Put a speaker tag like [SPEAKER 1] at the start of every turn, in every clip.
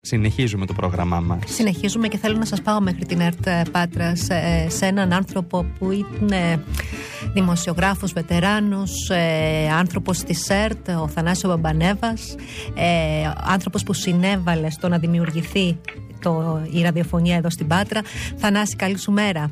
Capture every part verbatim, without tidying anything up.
[SPEAKER 1] συνεχίζουμε το πρόγραμμά μας.
[SPEAKER 2] Συνεχίζουμε και θέλω να σας πάω μέχρι την ΕΡΤ Πάτρας, σε, σε έναν άνθρωπο που είναι δημοσιογράφος, βετεράνος, ε, άνθρωπος της ΕΡΤ, ο Θανάσης Μπαμπανέβας, ε, άνθρωπος που συνέβαλε στο να δημιουργηθεί το, η ραδιοφωνία εδώ στην Πάτρα. Θανάση, καλή σου μέρα.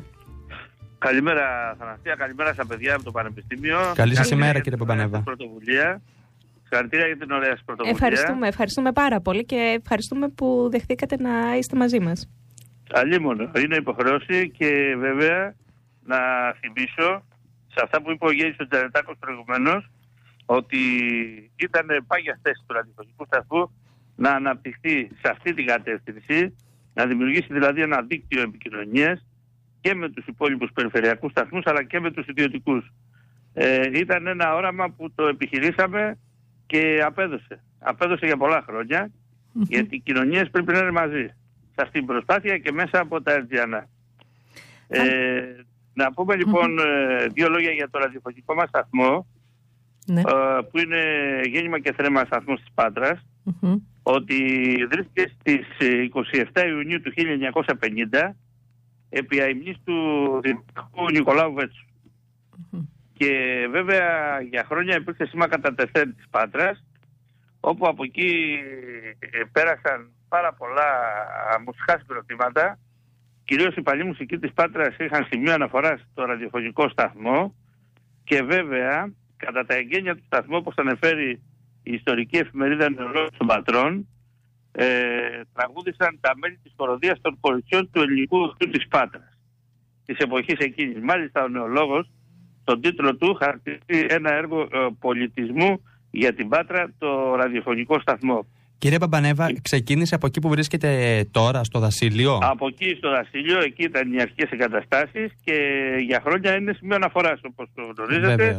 [SPEAKER 3] Καλημέρα Θανασία, καλημέρα στα παιδιά από το Πανεπιστήμιο.
[SPEAKER 1] Καλή σας ημέρα κύριε Μπαμπανέβα.
[SPEAKER 3] Πρωτοβουλία. Συγχαρητήρια για την ωραία σας πρωτοβουλία.
[SPEAKER 4] Ευχαριστούμε, ευχαριστούμε πάρα πολύ και ευχαριστούμε που δεχτήκατε να είστε μαζί μας.
[SPEAKER 3] Αλλήμον, είναι υποχρέωση και βέβαια να θυμίσω σε αυτά που είπε ο Γέννης ο Τζανετάκος προηγουμένως, ότι ήταν πάγια θέση του ραδιοφωνικού σταθμού να αναπτυχθεί σε αυτή την κατεύθυνση, να δημιουργήσει δηλαδή ένα δίκτυο επικοινωνίας και με τους υπόλοιπους περιφερειακούς σταθμούς αλλά και με τους ιδιωτικούς. Ε, ήταν ένα όραμα που το επιχειρήσαμε και απέδωσε. Απέδωσε για πολλά χρόνια, γιατί οι κοινωνίες πρέπει να είναι μαζί σε αυτή την προσπάθεια και μέσα από τα Ερτζιανά. Ε, να πούμε λοιπόν δύο λόγια για το ραδιοφωνικό μας σταθμό,
[SPEAKER 2] Ναι.
[SPEAKER 3] που είναι γέννημα και θρέμα σταθμός της Πάτρας,
[SPEAKER 2] Mm-hmm.
[SPEAKER 3] ότι βρίσκεται στις είκοσι επτά Ιουνίου του χίλια εννιακόσια πενήντα επί αημνής του Δημάρχου Νικολάου Βέτσου.
[SPEAKER 2] Mm-hmm.
[SPEAKER 3] Και βέβαια για χρόνια υπήρξε σήμα κατά τεθέν της Πάτρας, όπου από εκεί πέρασαν πάρα πολλά μουσικά συγκροτήματα. Κυρίως οι παλιοί μουσικοί της Πάτρας είχαν σημείο αναφορά στο ραδιοφωνικό σταθμό και βέβαια κατά τα εγγένεια του σταθμού, όπως αναφέρει η ιστορική εφημερίδα Νεολόγος των Πατρών, ε, τραγούδησαν τα μέλη της χοροδίας των κοριτσιών του ελληνικού οχτού της Πάτρας της εποχής εκείνης. Μάλιστα ο Νεολόγος τον τίτλο του χαρακτηρίζει ένα έργο ε, πολιτισμού για την Πάτρα, το ραδιοφωνικό σταθμό.
[SPEAKER 1] Κύριε Μπαμπανέβα, ξεκίνησε από εκεί που βρίσκεται τώρα, στο Δασίλειο.
[SPEAKER 3] Από εκεί στο Δασίλειο, εκεί ήταν οι αρχικές εγκαταστάσεις και για χρόνια είναι σημείο αναφοράς, όπως το γνωρίζετε.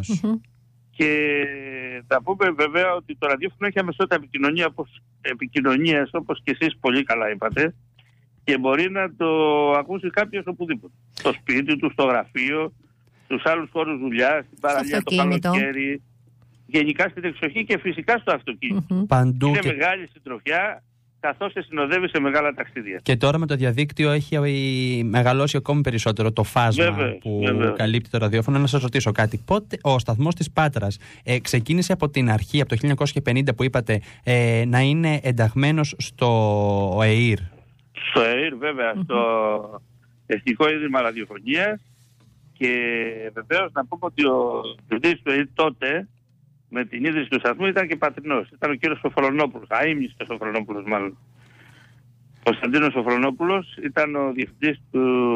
[SPEAKER 3] Και θα πούμε βέβαια ότι το ραδιόφωνο έχει αμεσότητα επικοινωνία, όπως, επικοινωνίας, όπως και εσείς πολύ καλά είπατε, και μπορεί να το ακούσει κάποιος οπουδήποτε. Στο σπίτι του, στο γραφείο, στους άλλους χώρους δουλειάς, στην παραλία, το καλοκαίρι, γενικά στην εξοχή και φυσικά στο αυτοκίνητο.
[SPEAKER 2] Mm-hmm.
[SPEAKER 1] Παντού
[SPEAKER 3] είναι
[SPEAKER 1] και...
[SPEAKER 3] μεγάλη συντροφιά, καθώς σε συνοδεύει σε μεγάλα ταξίδια.
[SPEAKER 1] Και τώρα με το διαδίκτυο έχει μεγαλώσει ακόμη περισσότερο το φάσμα βέβαια, που βέβαια. καλύπτει το ραδιόφωνο. Να σας ρωτήσω κάτι. Πότε ο σταθμός της Πάτρας ε, ξεκίνησε από την αρχή, από το χίλια εννιακόσια πενήντα που είπατε, ε, να είναι ενταγμένος στο ΕΙΡ?
[SPEAKER 3] Στο ΕΙΡ βέβαια, mm-hmm. στο Εθνικό Ίδρυμα Ραδιοφωνίας, και βεβαίως να πούμε ότι ο διευθυντής του ΕΙΡ τότε, με την ίδρυση του σταθμού, ήταν και πατρινός. Ήταν ο κύριος Σοφρονόπουλος, αείμνηστος Σοφρονόπουλος μάλλον. Ο Κωνσταντίνος Σοφρονόπουλος ήταν ο διευθυντής του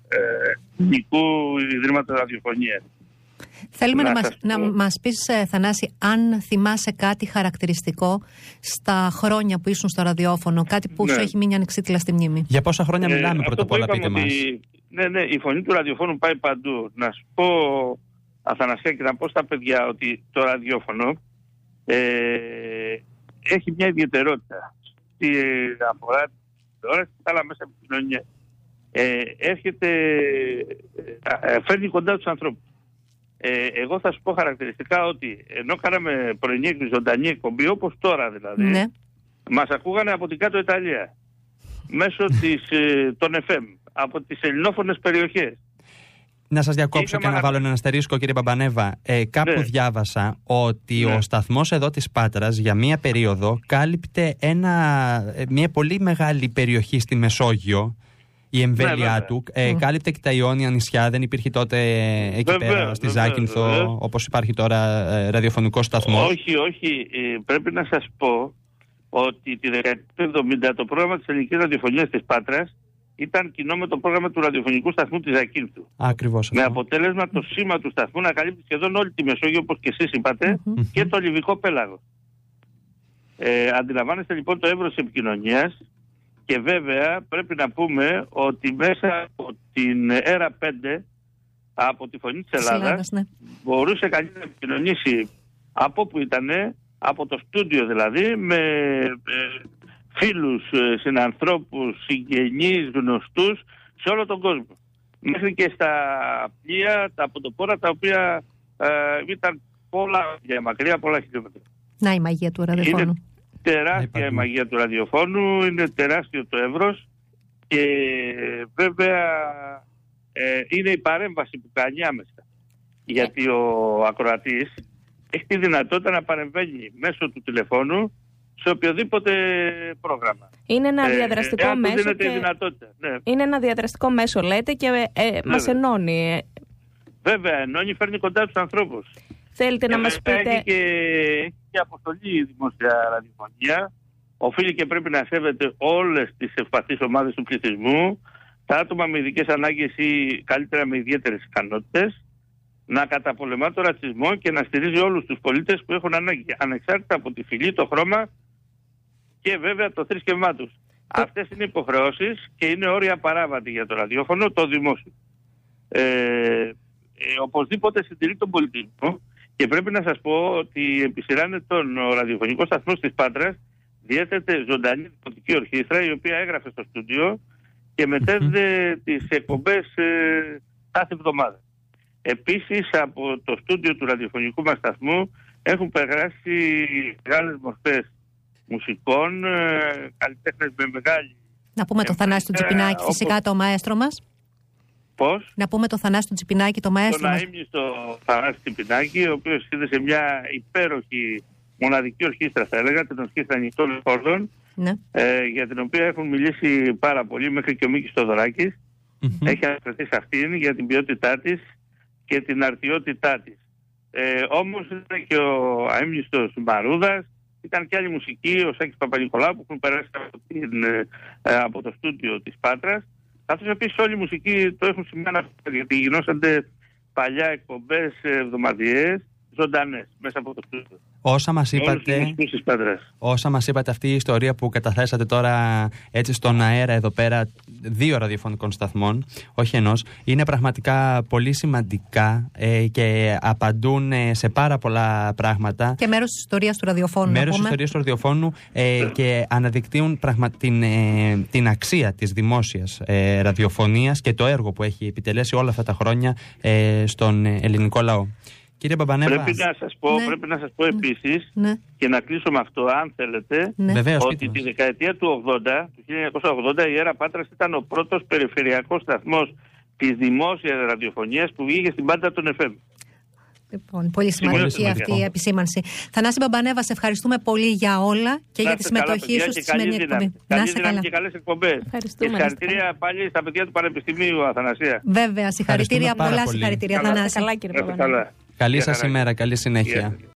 [SPEAKER 3] Εθνικού ε, Ιδρύματος Ραδιοφωνίας.
[SPEAKER 2] Θέλουμε να, να, μας, να μας πεις, ε, Θανάση, αν θυμάσαι κάτι χαρακτηριστικό στα χρόνια που ήσουν στο ραδιόφωνο, κάτι που ναι. σου έχει μείνει ανεξίτηλα στη μνήμη.
[SPEAKER 1] Για πόσα χρόνια ε, μιλάμε πρώτα απ' όλα, πείτε μας.
[SPEAKER 3] Ότι, ναι, ναι, η φωνή του ραδιοφώνου πάει παντού. Να σου πω, Αθανασία, και να πω στα παιδιά ότι το ραδιόφωνο ε, έχει μια ιδιαιτερότητα. Στη αφορά την ώρα και άλλα μέσα επικοινωνία. Ε, έρχεται, ε, φέρνει κοντά τους ανθρώπους. Ε, εγώ θα σου πω χαρακτηριστικά ότι ενώ κάναμε πρωινή ζωντανή εκπομπή, όπως τώρα δηλαδή, ναι. μας ακούγανε από την κάτω Ιταλία, μέσω της, ε, των εφ εμ, από τις ελληνόφωνες περιοχές.
[SPEAKER 1] Να σας διακόψω και, και να βάλω ένα αστερίσκο, κύριε Μπαμπανέβα. Ε, κάπου ναι. διάβασα ότι ναι. ο σταθμός εδώ της Πάτρας για μία περίοδο κάλυπτε ένα, μία πολύ μεγάλη περιοχή στη Μεσόγειο. Η εμβέλειά ναι, του ε, mm. κάλυπτε και τα Ιόνια νησιά. Δεν υπήρχε τότε ε, εκεί βέβαια, πέρα στη βέβαια, Ζάκυνθο βέβαια. όπως υπάρχει τώρα ε, ραδιοφωνικός σταθμός.
[SPEAKER 3] Όχι, όχι. Ε, πρέπει να σας πω ότι τη δεκαετία του εβδομήντα το πρόγραμμα της ελληνικής ραδιοφωνίας της Πάτρας ήταν κοινό με το πρόγραμμα του ραδιοφωνικού σταθμού της Ζακύνθου.
[SPEAKER 1] Ακριβώς.
[SPEAKER 3] Με αποτέλεσμα το σήμα του σταθμού να καλύπτει σχεδόν όλη τη Μεσόγειο, όπως και εσείς είπατε, mm-hmm. και το Λιβικό πέλαγο. Ε, αντιλαμβάνεστε λοιπόν το εύρος επικοινωνίας. Και βέβαια πρέπει να πούμε ότι μέσα από την ΕΡΑ πέντε, από τη Φωνή της Ελλάδας, Ελλάδας ναι. μπορούσε κανείς να επικοινωνήσει από που ήτανε, από το στούντιο δηλαδή, με ε, φίλους, ε, συνανθρώπους, συγγενείς, γνωστούς, σε όλο τον κόσμο. Μέχρι και στα πλοία, τα ποντοπόρα, τα οποία ε, ήταν πολλά για μακριά, πολλά χιλιόμετρα.
[SPEAKER 2] Να η μαγεία του ραδιοφώνου.
[SPEAKER 3] τεράστια η μαγεία του ραδιοφώνου, είναι τεράστιο το εύρος και βέβαια ε, είναι η παρέμβαση που κάνει άμεσα. Γιατί ο ακροατής έχει τη δυνατότητα να παρεμβαίνει μέσω του τηλεφώνου σε οποιοδήποτε πρόγραμμα.
[SPEAKER 4] Είναι ένα διαδραστικό
[SPEAKER 3] ε,
[SPEAKER 4] μέσο. Και...
[SPEAKER 3] δυνατότητα. Ναι.
[SPEAKER 4] Είναι ένα διαδραστικό μέσο, λέτε, και ε, μας ενώνει.
[SPEAKER 3] Βέβαια, ενώνει, φέρνει κοντά τους ανθρώπους.
[SPEAKER 4] Θέλετε να μας πείτε...
[SPEAKER 3] Έχει και, και αποστολή η δημόσια ραδιοφωνία. Οφείλει και πρέπει να σέβεται όλες τις ευπαθείς ομάδες του πληθυσμού, τα άτομα με ειδικές ανάγκες ή καλύτερα με ιδιαίτερες ικανότητες, να καταπολεμά το ρατσισμό και να στηρίζει όλους τους πολίτες που έχουν ανάγκη, ανεξάρτητα από τη φυλή, το χρώμα και βέβαια το θρήσκευμά τους. Το... Αυτές είναι υποχρεώσεις και είναι όρια παράβατη για το ραδιόφωνο, το δημόσιο. Ε, ε, οπωσδήποτε συντηρεί τον πολιτισμό και πρέπει να σας πω ότι επί σειρά ετών ο ραδιοφωνικός σταθμός της Πάτρας διέθετε ζωντανή δημοτική ορχήστρα, η οποία έγραφε στο στούντιο και μετέδιδε mm-hmm. τις εκπομπές ε, κάθε εβδομάδα. Επίσης από το στούντιο του ραδιοφωνικού μας σταθμού έχουν περάσει μεγάλες μορφές μουσικών, ε, καλλιτέχνες με μεγάλη...
[SPEAKER 2] Να πούμε το Θανάση του Τσιπινάκη, φυσικά όπως... το μαέστρο μας.
[SPEAKER 3] Πώς?
[SPEAKER 2] Να πούμε το Θανάση του Τσιπινάκη, το μαέστρο μας.
[SPEAKER 3] Τον αείμνηστο Θανάση Τσιπινάκη, ο οποίος είδε μια υπέροχη μοναδική ορχήστρα, θα έλεγα, την ορχήστρα Ανοιχτών Λεωφόρδων, ναι. ε, για την οποία έχουν μιλήσει πάρα πολύ, μέχρι και ο Μίκης Θοδωράκης. Mm-hmm. Έχει αναφερθεί σε αυτήν για την ποιότητά της και την αρτιότητά της. Ε, όμως ήταν και ο αείμνηστος Μαρούδας, ήταν και άλλη μουσική, ο Σάκης Παπα-Νικολάου, που έχουν περάσει από, την, ε, από το στούντιο της Πάτρας. Καθώς επίσης όλη η μουσική το έχουν σημαίνει, γιατί γινόσανται παλιά εκπομπές εβδομαδιαίες, ζωντανές μέσα από το στούντιο.
[SPEAKER 1] Όσα μας είπατε, όσα μας είπατε αυτή η ιστορία που καταθέσατε τώρα έτσι στον αέρα εδώ πέρα δύο ραδιοφωνικών σταθμών, όχι ενός, είναι πραγματικά πολύ σημαντικά ε, και απαντούν ε, σε πάρα πολλά πράγματα. Και μέρος της ιστορίας του ραδιοφώνου. Μέρος της ιστορίας του ραδιοφώνου ε, και αναδεικτύουν πραγμα, την, ε, την αξία της δημόσιας ε, ραδιοφωνίας και το έργο που έχει επιτελέσει όλα αυτά τα χρόνια ε, στον ελληνικό λαό. Κύριε Μπαμπανέβα,
[SPEAKER 3] πρέπει να σας πω, ναι. πρέπει να σας πω επίσης ναι. και να κλείσω με αυτό, αν θέλετε,
[SPEAKER 2] ναι.
[SPEAKER 1] Βεβαίως,
[SPEAKER 3] ότι τη δεκαετία του ογδόντα, του χίλια εννιακόσια ογδόντα, η Αέρα Πάτρας ήταν ο πρώτος περιφερειακός σταθμός της δημόσιας ραδιοφωνίας που βγήκε στην πάντα των εφ εμ.
[SPEAKER 2] Λοιπόν, πολύ σημαντική αυτή η επισήμανση. Θανάση Μπαμπανέβα, σε ευχαριστούμε πολύ για όλα και να για τη συμμετοχή σου στη σημερινή εκπομπή.
[SPEAKER 3] Να είστε καλά και καλές εκπομπές. Και συγχαρητήρια πάλι στα παιδιά του Πανεπιστημίου, Αθανασία.
[SPEAKER 2] Βέβαια, συγχαρητήρια, πολλά συγχαρητήρια, Θανάση.
[SPEAKER 1] Καλή σας ημέρα, καλή συνέχεια.